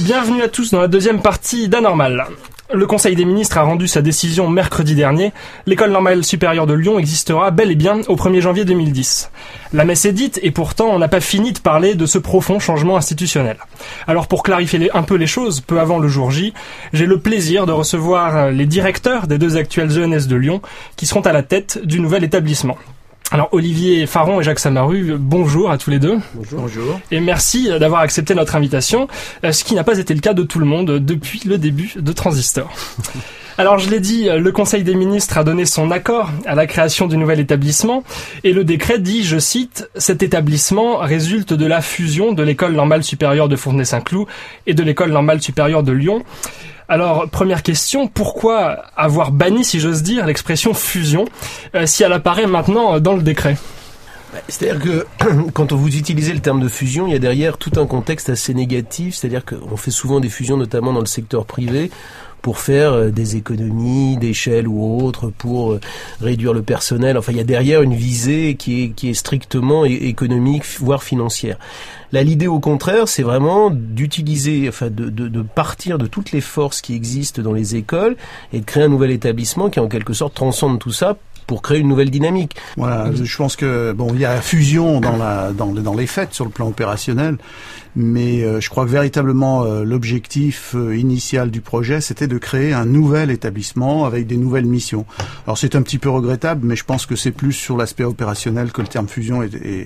Bienvenue à tous dans la deuxième partie d'Anormal. Le Conseil des ministres a rendu sa décision mercredi dernier. L'École normale supérieure de Lyon existera bel et bien au 1er janvier 2010. La messe est dite et pourtant on n'a pas fini de parler de ce profond changement institutionnel. Alors pour clarifier un peu les choses, peu avant le jour J, j'ai le plaisir de recevoir les directeurs des deux actuelles ENS de Lyon qui seront à la tête du nouvel établissement. Alors Olivier Faron et Jacques Samaru, bonjour à tous les deux. Bonjour. Et merci d'avoir accepté notre invitation, ce qui n'a pas été le cas de tout le monde depuis le début de Transistor. Alors je l'ai dit, le Conseil des ministres a donné son accord à la création du nouvel établissement et le décret dit, je cite, « Cet établissement résulte de la fusion de l'École normale supérieure de Fontenay-Saint-Cloud et de l'École normale supérieure de Lyon ». Alors, première question, pourquoi avoir banni, si j'ose dire, l'expression fusion, si elle apparaît maintenant dans le décret ? C'est-à-dire que quand vous utilisez le terme de fusion, il y a derrière tout un contexte assez négatif, c'est-à-dire qu'on fait souvent des fusions, notamment dans le secteur privé, pour faire des économies d'échelle ou autre, pour réduire le personnel. Enfin, il y a derrière une visée qui est strictement économique, voire financière. Là, l'idée, au contraire, c'est vraiment d'utiliser, enfin, de partir de toutes les forces qui existent dans les écoles et de créer un nouvel établissement qui, en quelque sorte, transcende tout ça pour créer une nouvelle dynamique. Voilà, je pense que il y a fusion dans les faits sur le plan opérationnel, mais je crois que véritablement l'objectif initial du projet, c'était de créer un nouvel établissement avec des nouvelles missions. Alors c'est un petit peu regrettable, mais je pense que c'est plus sur l'aspect opérationnel que le terme fusion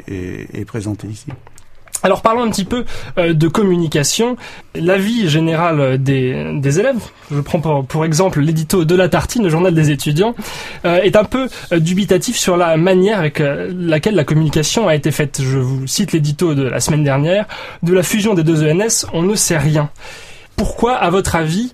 est présenté ici. Alors parlons un petit peu de communication. L'avis général des élèves, je prends pour exemple l'édito de La Tartine, le journal des étudiants, est un peu dubitatif sur la manière avec laquelle la communication a été faite. Je vous cite l'édito de la semaine dernière. De la fusion des deux ENS, on ne sait rien. Pourquoi, à votre avis,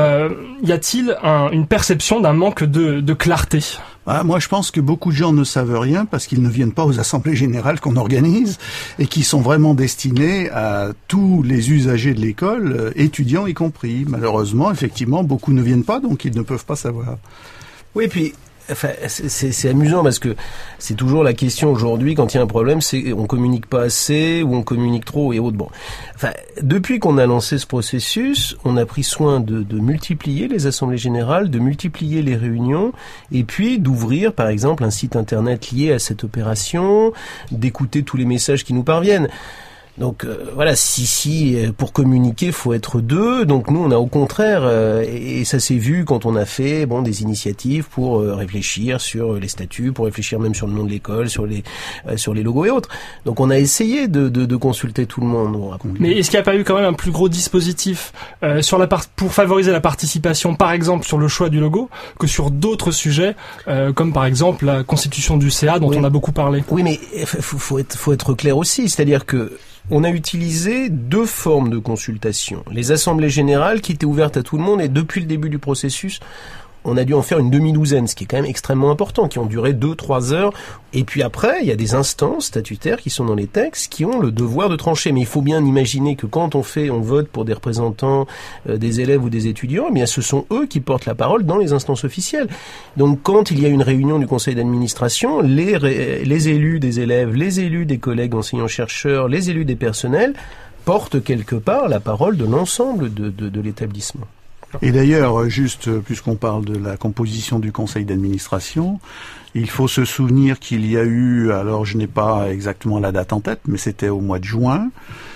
y a-t-il une perception d'un manque de clarté ? Moi, je pense que beaucoup de gens ne savent rien parce qu'ils ne viennent pas aux assemblées générales qu'on organise et qui sont vraiment destinés à tous les usagers de l'école, étudiants y compris. Malheureusement, effectivement, beaucoup ne viennent pas, donc ils ne peuvent pas savoir. Oui, puis enfin, c'est amusant parce que c'est toujours la question aujourd'hui quand il y a un problème, c'est on communique pas assez ou on communique trop et autres. Bon, enfin, depuis qu'on a lancé ce processus, on a pris soin de multiplier les assemblées générales, de multiplier les réunions et puis d'ouvrir, par exemple, un site internet lié à cette opération, d'écouter tous les messages qui nous parviennent. Donc voilà, si pour communiquer, faut être deux. Donc nous, on a au contraire, et ça s'est vu quand on a fait des initiatives pour réfléchir sur les statuts, pour réfléchir même sur le nom de l'école, sur les logos et autres. Donc on a essayé de consulter tout le monde. Mais est-ce qu'il n'y a pas eu quand même un plus gros dispositif pour favoriser la participation, par exemple sur le choix du logo, que sur d'autres sujets, comme par exemple la constitution du CA dont on a beaucoup parlé? Oui, mais faut être clair aussi, c'est-à-dire que on a utilisé deux formes de consultation. Les assemblées générales qui étaient ouvertes à tout le monde et depuis le début du processus, on a dû en faire une demi-douzaine, ce qui est quand même extrêmement important, qui ont duré 2-3 heures. Et puis après, il y a des instances statutaires qui sont dans les textes, qui ont le devoir de trancher. Mais il faut bien imaginer que quand on vote pour des représentants des élèves ou des étudiants, eh bien ce sont eux qui portent la parole dans les instances officielles. Donc quand il y a une réunion du conseil d'administration, les élus des élèves, les élus des collègues enseignants-chercheurs, les élus des personnels portent quelque part la parole de l'ensemble de l'établissement. Et d'ailleurs, juste puisqu'on parle de la composition du conseil d'administration, il faut se souvenir qu'il y a eu, alors je n'ai pas exactement la date en tête, mais c'était au mois de juin,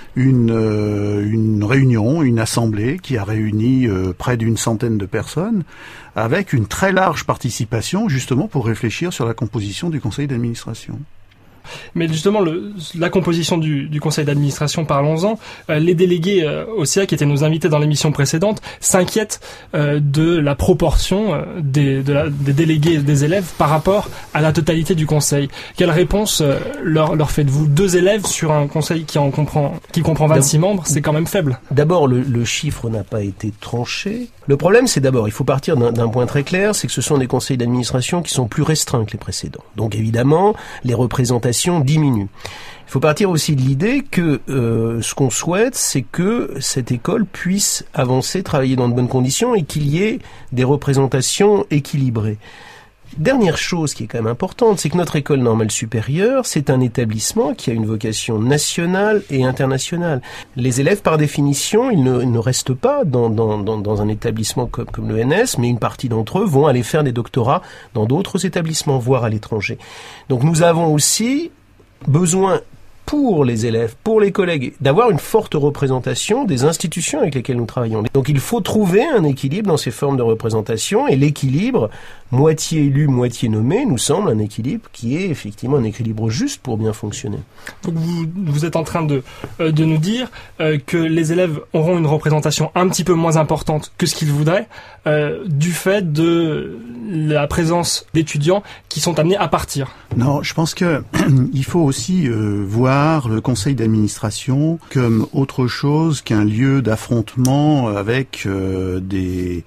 une réunion, une assemblée qui a réuni près d'une centaine de personnes avec une très large participation justement pour réfléchir sur la composition du conseil d'administration. Mais justement, la composition du conseil d'administration, parlons-en. Les délégués au CA, qui étaient nos invités dans l'émission précédente, s'inquiètent de la proportion des délégués et des élèves par rapport à la totalité du conseil. Quelle réponse leur faites-vous? 2 élèves sur un conseil qui comprend 26 membres, c'est quand même faible. D'abord, le chiffre n'a pas été tranché. Le problème, c'est d'abord, il faut partir d'un point très clair, c'est que ce sont des conseils d'administration qui sont plus restreints que les précédents. Donc évidemment, les représentations diminuent. Il faut partir aussi de l'idée que ce qu'on souhaite, c'est que cette école puisse avancer, travailler dans de bonnes conditions et qu'il y ait des représentations équilibrées. Dernière chose qui est quand même importante, c'est que notre école normale supérieure, c'est un établissement qui a une vocation nationale et internationale. Les élèves, par définition, ils ne restent pas dans un établissement comme l'ENS, mais une partie d'entre eux vont aller faire des doctorats dans d'autres établissements, voire à l'étranger. Donc nous avons aussi besoin, pour les élèves, pour les collègues, d'avoir une forte représentation des institutions avec lesquelles nous travaillons. Donc il faut trouver un équilibre dans ces formes de représentation, et l'équilibre, moitié élu, moitié nommé, nous semble un équilibre qui est effectivement un équilibre juste pour bien fonctionner. Donc vous êtes en train de nous dire que les élèves auront une représentation un petit peu moins importante que ce qu'ils voudraient, du fait de la présence d'étudiants qui sont amenés à partir. Non, je pense que il faut aussi voir le conseil d'administration comme autre chose qu'un lieu d'affrontement avec des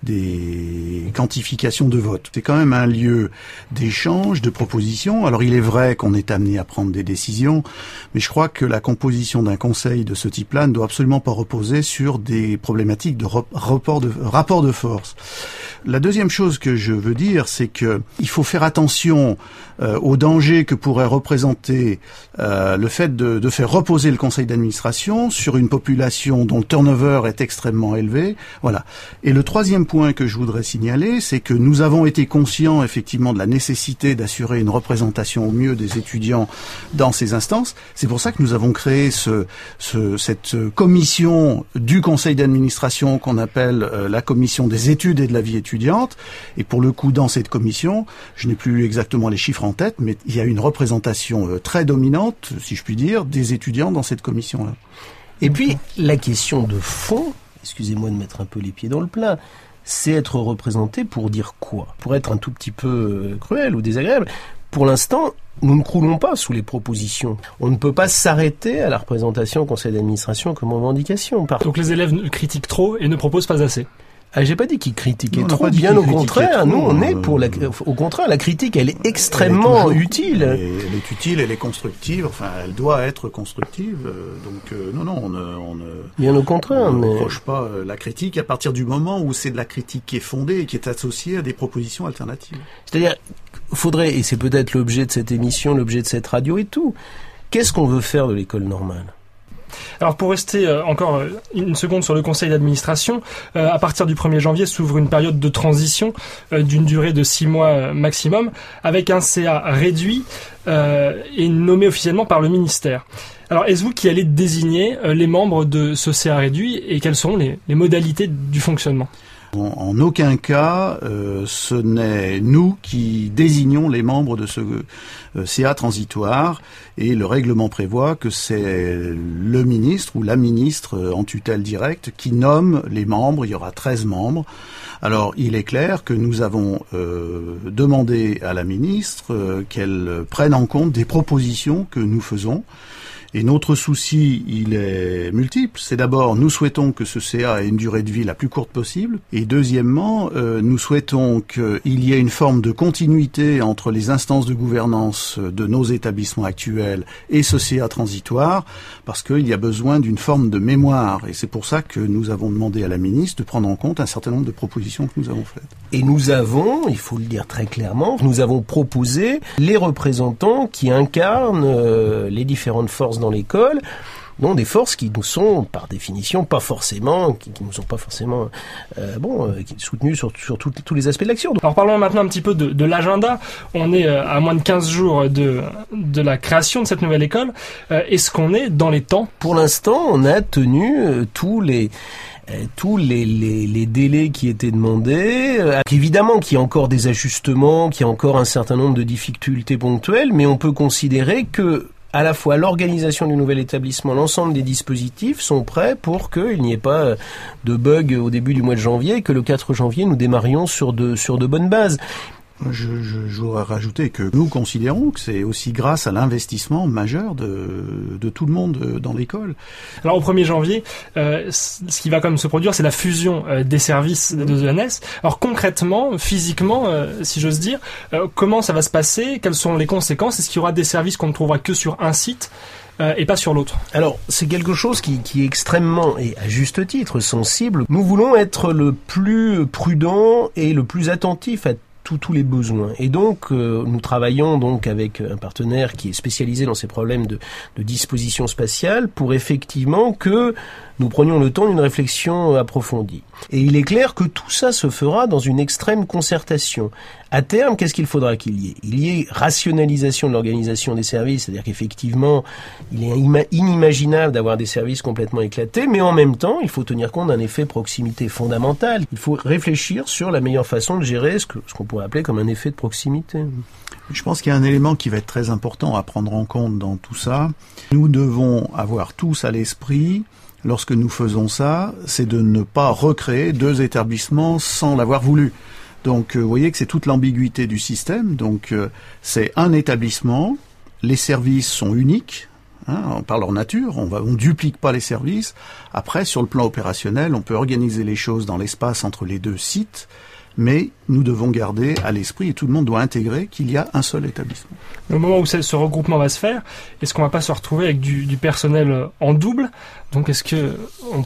quantifications de vote. C'est quand même un lieu d'échange, de propositions. Alors il est vrai qu'on est amené à prendre des décisions, mais je crois que la composition d'un conseil de ce type-là ne doit absolument pas reposer sur des problématiques de rapport de force. La deuxième chose que je veux dire, c'est que il faut faire attention au danger que pourrait représenter le fait de faire reposer le conseil d'administration sur une population dont le turnover est extrêmement élevé. Voilà. Et le troisième point que je voudrais signaler, c'est que nous avons été conscients effectivement de la nécessité d'assurer une représentation au mieux des étudiants dans ces instances. C'est pour ça que nous avons créé cette commission du conseil d'administration qu'on appelle la commission des études et de la vie étudiante. Et pour le coup, dans cette commission, je n'ai plus exactement les chiffres en tête, mais il y a une représentation très dominante, si je puis dire, des étudiants dans cette commission-là. Et puis, la question de fond, excusez-moi de mettre un peu les pieds dans le plat, c'est être représenté pour dire quoi? Pour être un tout petit peu cruel ou désagréable. Pour l'instant, nous ne croulons pas sous les propositions. On ne peut pas s'arrêter à la représentation au conseil d'administration comme revendication. Donc les élèves critiquent trop et ne proposent pas assez. Ah, j'ai pas dit qu'ils critiquaient trop, bien au contraire. Nous, on est pour au contraire, la critique, elle est extrêmement utile. Elle est utile, elle est constructive. Enfin, elle doit être constructive. Donc, non, on ne. Bien au contraire, on ne reproche pas la critique à partir du moment où c'est de la critique qui est fondée et qui est associée à des propositions alternatives. C'est-à-dire, faudrait, et c'est peut-être l'objet de cette émission, l'objet de cette radio et tout. Qu'est-ce qu'on veut faire de l'école normale? Alors pour rester encore une seconde sur le conseil d'administration, à partir du 1er janvier s'ouvre une période de transition d'une durée de 6 mois maximum, avec un CA réduit et nommé officiellement par le ministère. Alors est-ce vous qui allez désigner les membres de ce CA réduit et quelles seront les modalités du fonctionnement ? En aucun cas, ce n'est nous qui désignons les membres de ce CA transitoire, et le règlement prévoit que c'est le ministre ou la ministre en tutelle directe qui nomme les membres. Il y aura 13 membres. Alors, il est clair que nous avons demandé à la ministre qu'elle prenne en compte des propositions que nous faisons. Et notre souci, il est multiple. C'est d'abord, nous souhaitons que ce CA ait une durée de vie la plus courte possible. Et deuxièmement, nous souhaitons qu'il y ait une forme de continuité entre les instances de gouvernance de nos établissements actuels et ce CA transitoire, parce qu'il y a besoin d'une forme de mémoire. Et c'est pour ça que nous avons demandé à la ministre de prendre en compte un certain nombre de propositions que nous avons faites. Et nous avons, il faut le dire très clairement, nous avons proposé les représentants qui incarnent les différentes forces dans l'école, donc des forces qui nous sont par définition pas forcément, qui nous sont pas forcément qui soutenues sur tous les aspects de l'action. Alors parlons maintenant un petit peu de l'agenda. On est à moins de 15 jours de la création de cette nouvelle école. Est-ce qu'on est dans les temps? Pour l'instant, on a tenu tous les délais qui étaient demandés. Évidemment qu'il y a encore des ajustements, qu'il y a encore un certain nombre de difficultés ponctuelles, mais on peut considérer que à la fois l'organisation du nouvel établissement, l'ensemble des dispositifs sont prêts pour qu'il n'y ait pas de bug au début du mois de janvier et que le 4 janvier nous démarrions sur de bonnes bases. Je voudrais rajouter que nous considérons que c'est aussi grâce à l'investissement majeur de tout le monde dans l'école. Alors au 1er janvier, ce qui va quand même se produire, c'est la fusion des services de l'ENS. Alors concrètement, physiquement, si j'ose dire, comment ça va se passer? Quelles sont les conséquences? Est-ce qu'il y aura des services qu'on ne trouvera que sur un site et pas sur l'autre? Alors, c'est quelque chose qui est extrêmement, et à juste titre, sensible. Nous voulons être le plus prudent et le plus attentif à tous les besoins. Et donc, nous travaillons donc avec un partenaire qui est spécialisé dans ces problèmes de disposition spatiale pour effectivement que nous prenions le temps d'une réflexion approfondie. Et il est clair que tout ça se fera dans une extrême concertation. À terme, qu'est-ce qu'il faudra qu'il y ait ? Il y ait rationalisation de l'organisation des services, c'est-à-dire qu'effectivement, il est inimaginable d'avoir des services complètement éclatés, mais en même temps, il faut tenir compte d'un effet proximité fondamental. Il faut réfléchir sur la meilleure façon de gérer ce qu'on pourrait appeler comme un effet de proximité. Je pense qu'il y a un élément qui va être très important à prendre en compte dans tout ça. Nous devons avoir tous à l'esprit, lorsque nous faisons ça, c'est de ne pas recréer 2 établissements sans l'avoir voulu. Donc, vous voyez que c'est toute l'ambiguïté du système. Donc, c'est un établissement, les services sont uniques, par leur nature, on duplique pas les services. Après, sur le plan opérationnel, on peut organiser les choses dans l'espace entre les 2 sites, mais nous devons garder à l'esprit, et tout le monde doit intégrer, qu'il y a un seul établissement. Au moment où ce regroupement va se faire, est-ce qu'on va pas se retrouver avec du personnel en double ? Donc est-ce que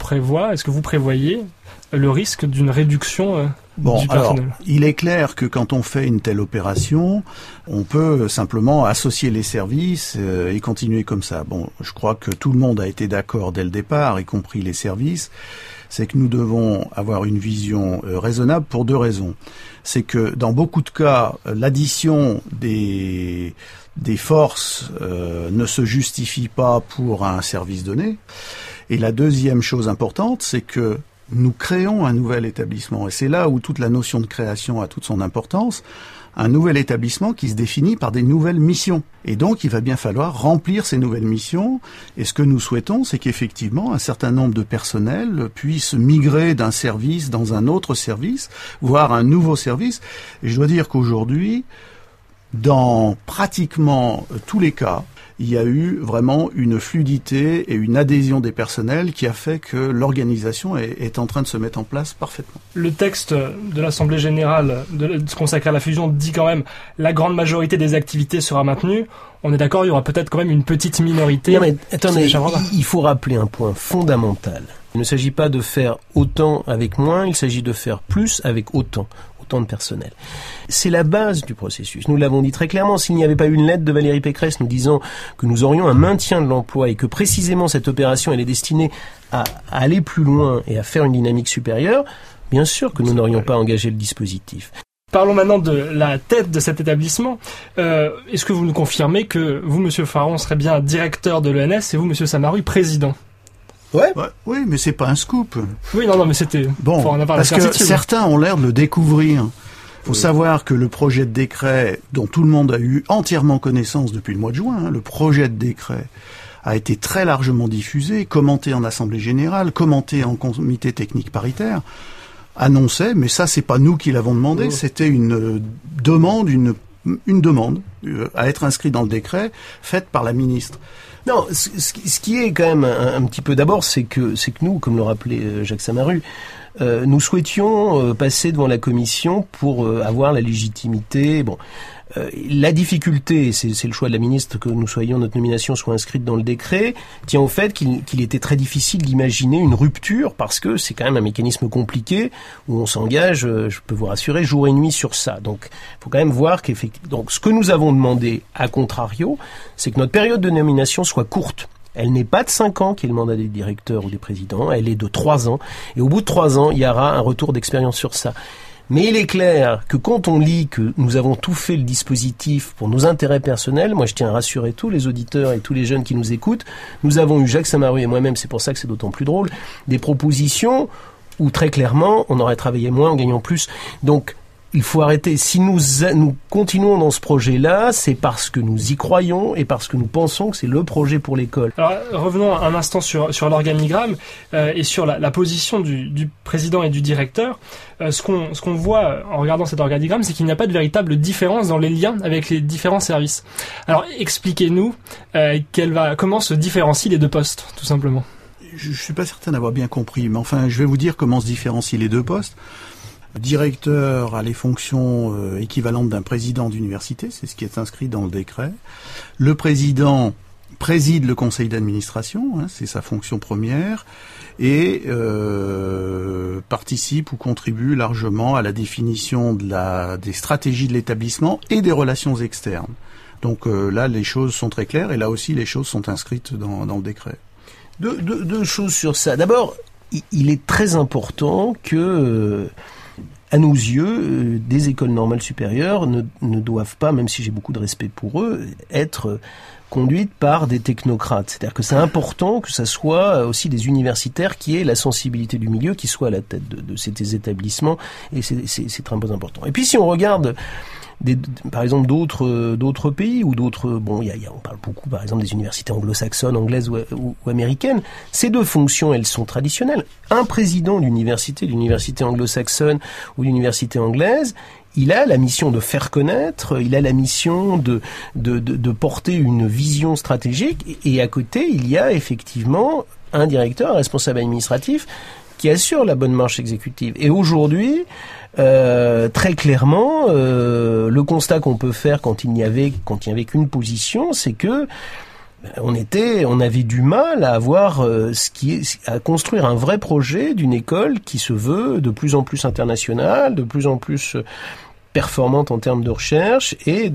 vous prévoyez le risque d'une réduction du personnel ? Alors, il est clair que quand on fait une telle opération, on peut simplement associer les services et continuer comme ça. Bon, je crois que tout le monde a été d'accord dès le départ, y compris les services. C'est que nous devons avoir une vision raisonnable pour 2 raisons. C'est que dans beaucoup de cas, l'addition des forces ne se justifie pas pour un service donné. Et la deuxième chose importante, c'est que nous créons un nouvel établissement. Et c'est là où toute la notion de création a toute son importance. Un nouvel établissement qui se définit par des nouvelles missions. Et donc, il va bien falloir remplir ces nouvelles missions. Et ce que nous souhaitons, c'est qu'effectivement, un certain nombre de personnels puissent migrer d'un service dans un autre service, voire un nouveau service. Et je dois dire qu'aujourd'hui, dans pratiquement tous les cas, il y a eu vraiment une fluidité et une adhésion des personnels qui a fait que l'organisation est en train de se mettre en place parfaitement. Le texte de l'Assemblée générale consacré à la fusion dit quand même la grande majorité des activités sera maintenue. On est d'accord, il y aura peut-être quand même une petite minorité. Non mais attendez, il faut rappeler un point fondamental. Il ne s'agit pas de faire autant avec moins, il s'agit de faire plus avec autant de personnel. C'est la base du processus. Nous l'avons dit très clairement, s'il n'y avait pas eu une lettre de Valérie Pécresse nous disant que nous aurions un maintien de l'emploi et que précisément cette opération elle est destinée à aller plus loin et à faire une dynamique supérieure, bien sûr que nous n'aurions pas engagé le dispositif. Parlons maintenant de la tête de cet établissement. Est-ce que vous nous confirmez que vous, Monsieur Faron, serez bien directeur de l'ENS et vous, Monsieur Samaru, président ? Ouais. Oui, mais c'est pas un scoop. Oui, non, mais c'était bon, pour en avoir parce la certitude. Que certains ont l'air de le découvrir. Faut savoir que le projet de décret, dont tout le monde a eu entièrement connaissance depuis le mois de juin, le projet de décret a été très largement diffusé, commenté en Assemblée générale, commenté en comité technique paritaire, annoncé, mais ça c'est pas nous qui l'avons demandé, c'était une demande à être inscrit dans le décret, faite par la ministre. Non, ce qui est quand même un petit peu d'abord, c'est que nous, comme le rappelait Jacques Samaru, nous souhaitions passer devant la commission pour avoir la légitimité. Bon, la difficulté, c'est le choix de la ministre que notre nomination soit inscrite dans le décret, tient au fait qu'il était très difficile d'imaginer une rupture parce que c'est quand même un mécanisme compliqué où on s'engage, je peux vous rassurer, jour et nuit sur ça. Donc, il faut quand même voir qu'effectivement, donc ce que nous avons demandé à contrario, c'est que notre période de nomination soit courte. Elle n'est pas de 5 ans qui est le mandat des directeurs ou des présidents, elle est de 3 ans. Et au bout de 3 ans, il y aura un retour d'expérience sur ça. Mais il est clair que quand on lit que nous avons tout fait le dispositif pour nos intérêts personnels, moi je tiens à rassurer tous les auditeurs et tous les jeunes qui nous écoutent, nous avons eu, Jacques Samaru et moi-même, c'est pour ça que c'est d'autant plus drôle, des propositions où très clairement on aurait travaillé moins en gagnant plus. Donc il faut arrêter. Si nous continuons dans ce projet-là, c'est parce que nous y croyons et parce que nous pensons que c'est le projet pour l'école. Alors revenons un instant sur l'organigramme et sur la position du président et du directeur. Ce qu'on voit en regardant cet organigramme, c'est qu'il n'y a pas de véritable différence dans les liens avec les différents services. Alors expliquez-nous comment se différencient les 2 postes, tout simplement. Je suis pas certain d'avoir bien compris, mais enfin, je vais vous dire comment se différencient les 2 postes. Le directeur a les fonctions équivalentes d'un président d'université, c'est ce qui est inscrit dans le décret. Le président, préside le conseil d'administration, c'est sa fonction première, et participe ou contribue largement à la définition des stratégies de l'établissement et des relations externes. Donc là, les choses sont très claires, et là aussi, les choses sont inscrites dans le décret. Deux choses sur ça. D'abord, il est très important que, à nos yeux, des écoles normales supérieures ne doivent pas, même si j'ai beaucoup de respect pour eux, être conduites par des technocrates. C'est-à-dire que c'est important que ça soit aussi des universitaires qui aient la sensibilité du milieu, qui soient à la tête de ces établissements, et c'est très important. Et puis si on regarde par exemple d'autres pays ou d'autres, on parle beaucoup par exemple des universités anglo-saxonnes, anglaises ou américaines. Ces deux fonctions, elles sont traditionnelles. Un président d'université anglo-saxonne ou d'université anglaise, il a la mission de faire connaître, il a la mission de porter une vision stratégique, et à côté, il y a effectivement un directeur, un responsable administratif qui assure la bonne marche exécutive. Et aujourd'hui, très clairement, le constat qu'on peut faire quand il n'y avait qu'une position, c'est que on avait du mal à avoir à construire un vrai projet d'une école qui se veut de plus en plus internationale, de plus en plus performante en termes de recherche et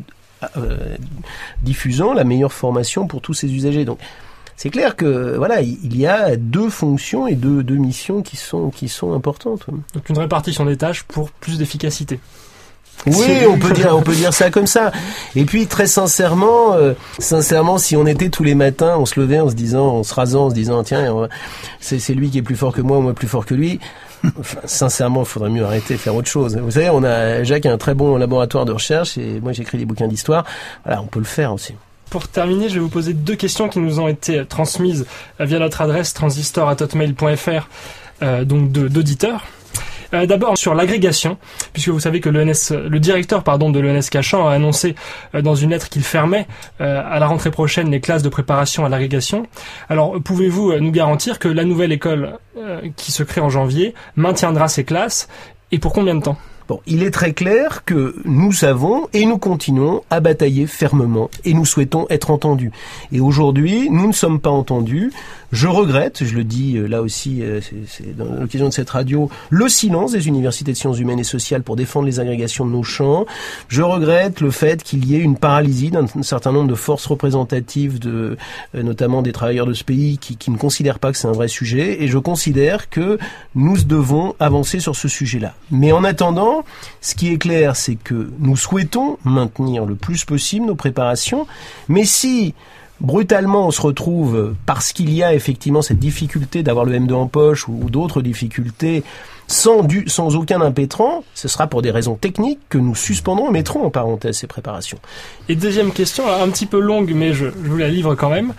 diffusant la meilleure formation pour tous ses usagers. Donc c'est clair que il y a deux fonctions et deux missions qui sont importantes. Donc une répartition des tâches pour plus d'efficacité. Oui, on peut dire ça comme ça. Et puis très sincèrement, si on était tous les matins, on se levait en se rasant, en se disant tiens, c'est lui qui est plus fort que moi ou moi plus fort que lui. Enfin, sincèrement, il faudrait mieux arrêter de faire autre chose. Vous savez, Jacques a un très bon laboratoire de recherche, et moi j'écris des bouquins d'histoire. Voilà, on peut le faire aussi. Pour terminer, je vais vous poser deux questions qui nous ont été transmises via notre adresse transistor@hotmail.fr, donc d'auditeurs. D'abord sur l'agrégation, puisque vous savez que le directeur de l'ENS Cachan a annoncé dans une lettre qu'il fermait à la rentrée prochaine les classes de préparation à l'agrégation. Alors pouvez-vous nous garantir que la nouvelle école qui se crée en janvier maintiendra ces classes, et pour combien de temps ? Bon, il est très clair que nous savons et nous continuons à batailler fermement, et nous souhaitons être entendus. Et aujourd'hui, nous ne sommes pas entendus. Je regrette, je le dis là aussi, c'est dans l'occasion de cette radio, le silence des universités de sciences humaines et sociales pour défendre les agrégations de nos champs. Je regrette le fait qu'il y ait une paralysie d'un certain nombre de forces représentatives, notamment des travailleurs de ce pays, qui ne considèrent pas que c'est un vrai sujet. Et je considère que nous devons avancer sur ce sujet-là. Mais en attendant, ce qui est clair, c'est que nous souhaitons maintenir le plus possible nos préparations. Mais si brutalement on se retrouve, parce qu'il y a effectivement cette difficulté d'avoir le M2 en poche ou d'autres difficultés, sans aucun impétrant, ce sera pour des raisons techniques que nous suspendrons et mettrons en parenthèse ces préparations. Et deuxième question, un petit peu longue, mais je vous la livre quand même.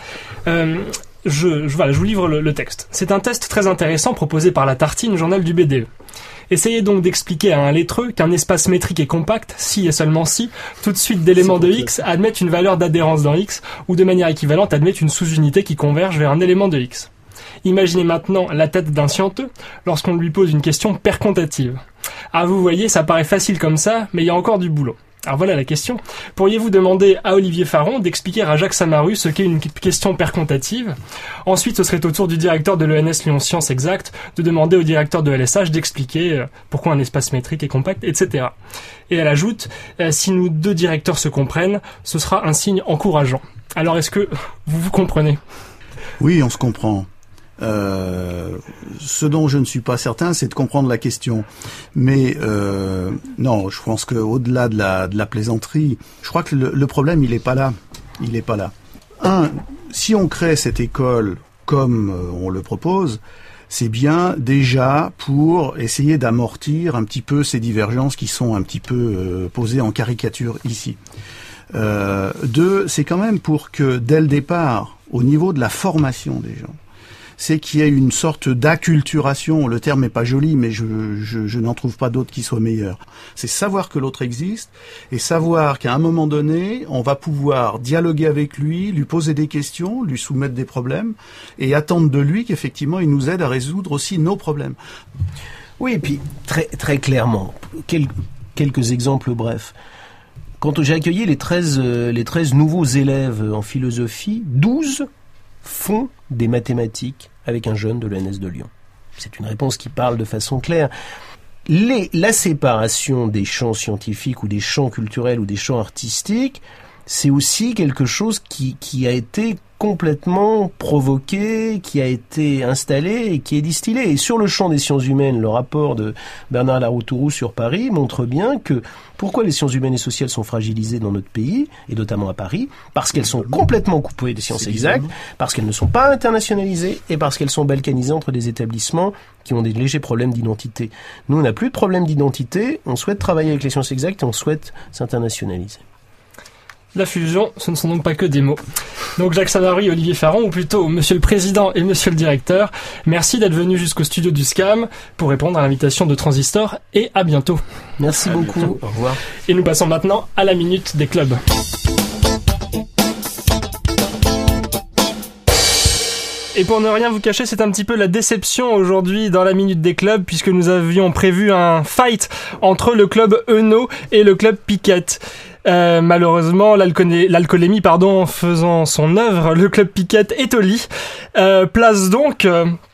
Je vous livre le texte. C'est un test très intéressant proposé par La Tartine, journal du BDE. Essayez donc d'expliquer à un lettreux qu'un espace métrique est compact si et seulement si tout de suite d'éléments de X admettent une valeur d'adhérence dans X, ou de manière équivalente admettent une sous-unité qui converge vers un élément de X. Imaginez maintenant la tête d'un scienteux lorsqu'on lui pose une question percontative. Ah, vous voyez, ça paraît facile comme ça, mais il y a encore du boulot. Alors voilà la question. Pourriez-vous demander à Olivier Faron d'expliquer à Jacques Samaru ce qu'est une question percontative ? Ensuite, ce serait au tour du directeur de l'ENS Lyon Sciences Exact de demander au directeur de LSH d'expliquer pourquoi un espace métrique est compact, etc. Et elle ajoute, si nous deux directeurs se comprennent, ce sera un signe encourageant. Alors est-ce que vous comprenez ? Oui, on se comprend. Ce dont je ne suis pas certain, c'est de comprendre la question. Mais non, je pense que au-delà de la plaisanterie, je crois que le problème, il est pas là. Il est pas là. Si on crée cette école comme on le propose, c'est bien déjà pour essayer d'amortir un petit peu ces divergences qui sont un petit peu posées en caricature ici. C'est quand même pour que dès le départ, au niveau de la formation des gens, c'est qu'il y a une sorte d'acculturation. Le terme n'est pas joli, mais je n'en trouve pas d'autre qui soit meilleur. C'est savoir que l'autre existe et savoir qu'à un moment donné, on va pouvoir dialoguer avec lui, lui poser des questions, lui soumettre des problèmes et attendre de lui qu'effectivement il nous aide à résoudre aussi nos problèmes. Oui, et puis très très clairement, quelques exemples brefs. quand j'ai accueilli les 13 nouveaux élèves en philosophie, 12 font des mathématiques avec un jeune de l'ENS de Lyon. C'est une réponse qui parle de façon claire. La séparation des champs scientifiques ou des champs culturels ou des champs artistiques, c'est aussi quelque chose qui a été complètement provoqué, qui a été installé et qui est distillé. Et sur le champ des sciences humaines, le rapport de Bernard Laroutourou sur Paris montre bien que pourquoi les sciences humaines et sociales sont fragilisées dans notre pays, et notamment à Paris, parce qu'elles sont complètement coupées des sciences exactes, parce qu'elles ne sont pas internationalisées et parce qu'elles sont balkanisées entre des établissements qui ont des légers problèmes d'identité. Nous, on n'a plus de problème d'identité, on souhaite travailler avec les sciences exactes et on souhaite s'internationaliser. La fusion, ce ne sont donc pas que des mots. Donc Jacques Savary, Olivier Farron, ou plutôt Monsieur le Président et Monsieur le Directeur, merci d'être venus jusqu'au studio du SCAM pour répondre à l'invitation de Transistor, et à bientôt. Merci beaucoup, bientôt. Au revoir. Et nous passons maintenant à la Minute des Clubs. Et pour ne rien vous cacher, c'est un petit peu la déception aujourd'hui dans la Minute des Clubs, puisque nous avions prévu un fight entre le club Euno et le club Piquette. Malheureusement, l'alcoolémie, faisant son œuvre, le club Piquette est au lit. Place donc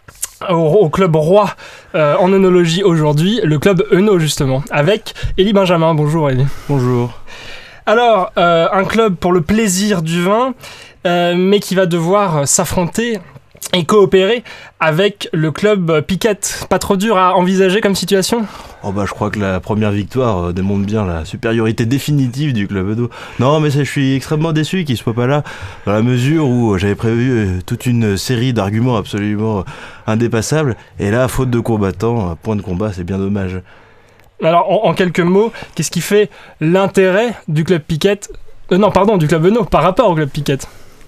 au club roi en œnologie aujourd'hui, le club Euno justement, avec Élie Benjamin. Bonjour Élie. Bonjour. Alors, un club pour le plaisir du vin, mais qui va devoir s'affronter et coopérer avec le club Piquette. Pas trop dur à envisager comme situation ? Je crois que la première victoire démontre bien la supériorité définitive du club Euno. Non, mais je suis extrêmement déçu qu'il soit pas là, dans la mesure où j'avais prévu toute une série d'arguments absolument indépassables, et là, faute de combattants, point de combat, c'est bien dommage. Alors, en quelques mots, qu'est-ce qui fait l'intérêt du club Piquette du club Euno par rapport au club Piquette ?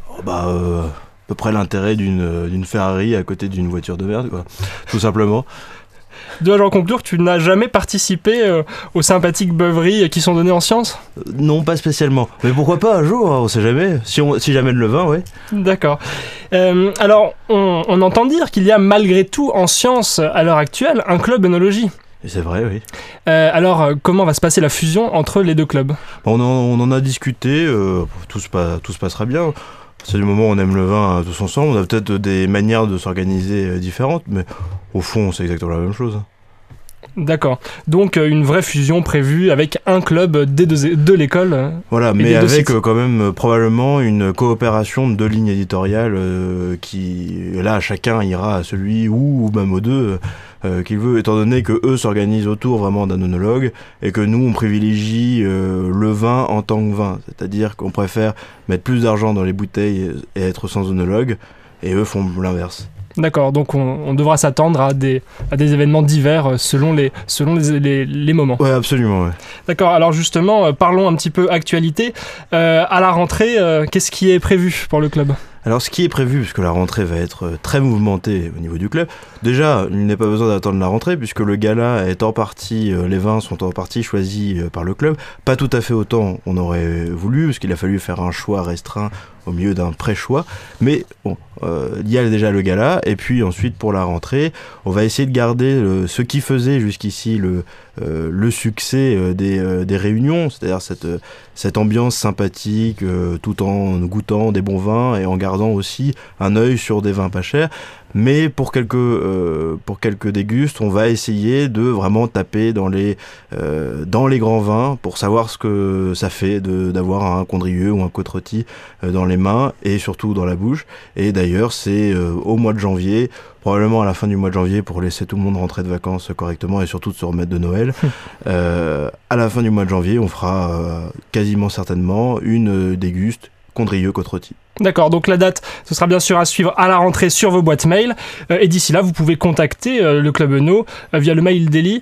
À peu près l'intérêt d'une Ferrari à côté d'une voiture de merde, quoi. Tout simplement. Dois-je en conclure que tu n'as jamais participé aux sympathiques beuveries qui sont données en sciences ? Non, pas spécialement. Mais pourquoi pas un jour, on sait jamais. Si j'amène le vin, ouais. D'accord. Alors, on entend dire qu'il y a malgré tout en sciences, à l'heure actuelle, un club œnologie. Et c'est vrai, oui. Alors, comment va se passer la fusion entre les deux clubs ? On en a discuté, tout se passera bien. C'est du moment où on aime le vin tous ensemble, on a peut-être des manières de s'organiser différentes, mais au fond, c'est exactement la même chose. D'accord. Donc, une vraie fusion prévue avec un club de l'école. Voilà, mais avec quand même probablement une coopération de 2 lignes éditoriales qui, là, chacun ira à celui ou même aux deux qu'il veut, étant donné que eux s'organisent autour vraiment d'un œnologue et que nous, on privilégie le vin en tant que vin. C'est-à-dire qu'on préfère mettre plus d'argent dans les bouteilles et être sans œnologue, et eux font l'inverse. D'accord, donc on devra s'attendre à des événements divers selon les moments. Ouais, absolument, ouais. D'accord, alors justement, parlons un petit peu actualité. À la rentrée, qu'est-ce qui est prévu pour le club ? Alors, ce qui est prévu, puisque la rentrée va être très mouvementée au niveau du club, déjà, il n'est pas besoin d'attendre la rentrée, puisque le gala est en partie, les vins sont en partie choisis par le club. Pas tout à fait autant on aurait voulu, parce qu'il a fallu faire un choix restreint au milieu d'un pré-choix. Mais bon, il y a déjà le gala, et puis ensuite, pour la rentrée, on va essayer de garder ce qui faisait jusqu'ici le succès des réunions, c'est-à-dire cette ambiance sympathique, tout en goûtant des bons vins et en gardant aussi un œil sur des vins pas chers. Mais pour quelques dégustes, on va essayer de vraiment taper dans les grands vins pour savoir ce que ça fait d'avoir un Condrieu ou un Côte-Rôtie dans les mains et surtout dans la bouche. Et d'ailleurs, c'est au mois de janvier, probablement à la fin du mois de janvier, pour laisser tout le monde rentrer de vacances correctement et surtout de se remettre de Noël. À la fin du mois de janvier, on fera quasiment certainement une déguste Condrieu Côte-Rôtie. D'accord, donc la date, ce sera bien sûr à suivre à la rentrée sur vos boîtes mail. Et d'ici là, vous pouvez contacter le Club Euno via le mail d'Élie,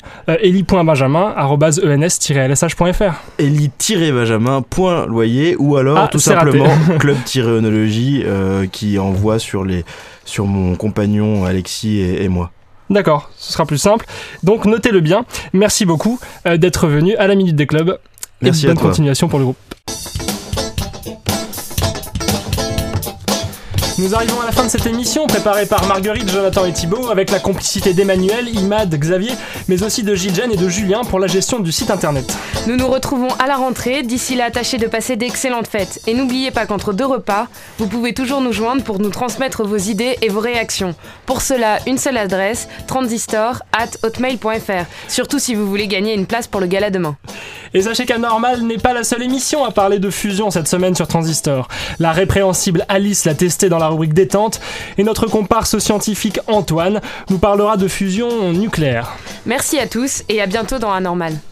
eli.benjamin@ens-lsh.fr. Eli-benjamin.loyer ou alors tout simplement club-œnologie qui envoie sur mon compagnon Alexis et moi. D'accord, ce sera plus simple. Donc notez-le bien. Merci beaucoup d'être venu à la Minute des Clubs. Merci et bonne continuation pour le groupe. Nous arrivons à la fin de cette émission, préparée par Marguerite, Jonathan et Thibaut, avec la complicité d'Emmanuel, Imad, Xavier, mais aussi de Gilles et de Julien pour la gestion du site internet. Nous nous retrouvons à la rentrée, d'ici là tâchez de passer d'excellentes fêtes. Et n'oubliez pas qu'entre 2 repas, vous pouvez toujours nous joindre pour nous transmettre vos idées et vos réactions. Pour cela, une seule adresse, transistor@hotmail.fr. Surtout si vous voulez gagner une place pour le gala demain. Et sachez qu'Anormal n'est pas la seule émission à parler de fusion cette semaine sur Transistor. La répréhensible Alice l'a testé dans la rubrique détente et notre comparse scientifique Antoine nous parlera de fusion nucléaire. Merci à tous et à bientôt dans Anormal.